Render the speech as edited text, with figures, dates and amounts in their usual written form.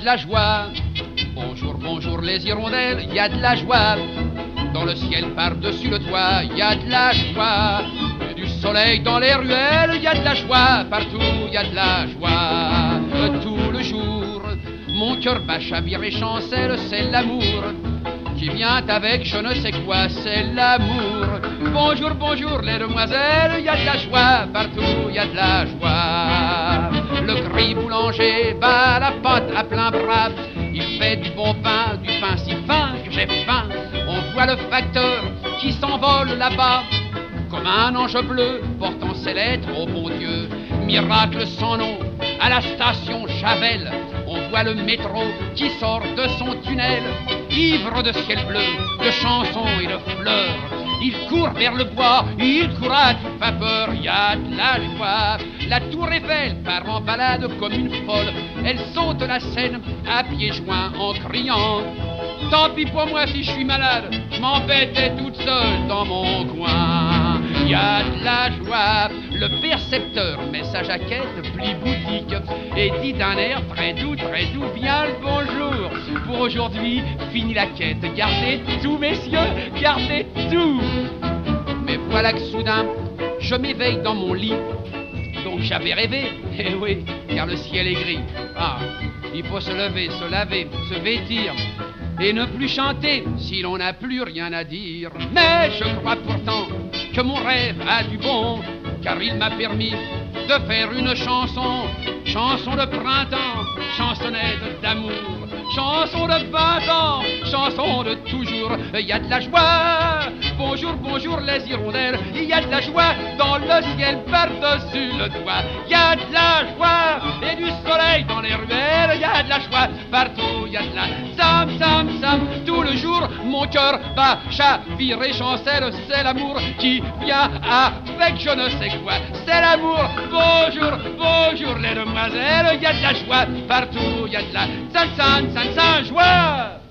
la joie. Bonjour, bonjour les hirondelles, y a de la joie. Dans le ciel par-dessus le toit, y a de la joie. Et du soleil dans les ruelles, y a de la joie. Partout, y a de la joie. Tout le jour, mon cœur bat, chavire et chancelle, c'est l'amour qui vient avec je ne sais quoi, c'est l'amour. Bonjour, bonjour les demoiselles, y a de la joie, partout y a de la joie. Le gris boulanger bat la pâte à plein bras, il fait du bon pain, du pain si fin que j'ai faim. On voit le facteur qui s'envole là-bas, comme un ange bleu portant ses lettres au bon Dieu. Miracle sans nom à la station Javel, on voit le métro qui sort de son tunnel. Ivre de ciel bleu, de chansons et de fleurs, il court vers le bois, il court à toute vapeur, y a de la joie. La tour Eiffel part en balade comme une folle, elle saute la Seine à pieds joints en criant: tant pis pour moi si je suis malade, je m'embêtais toute seule dans mon coin. Y a de la joie, le percepteur met sa jaquette, plie boutique et dit d'un air très doux, bien le bonjour. Pour aujourd'hui, fini la quête, gardez tout messieurs, gardez tout. Mais voilà que soudain, je m'éveille dans mon lit. Donc j'avais rêvé, eh oui, car le ciel est gris. Ah, il faut se lever, se laver, se vêtir et ne plus chanter si l'on n'a plus rien à dire. Mais je crois pourtant que mon rêve a du bon, car il m'a permis de faire une chanson. Chanson de printemps, chansonnette d'amour, chanson de 20 ans, chanson de toujours. Il y a de la joie, bonjour, bonjour les hirondelles, il y a de la joie dans le ciel par-dessus le toit. Il y a de la joie et du soleil dans les ruelles, il y a de la joie partout, il y a de la sam, sam, sam. Tout le jour, mon cœur bat, chavire et chancelle, c'est l'amour qui vient avec je ne sais quoi. C'est l'amour, bonjour, bonjour les demoiselles, il y a de la joie partout, il y a de la san, san, san, san, joie.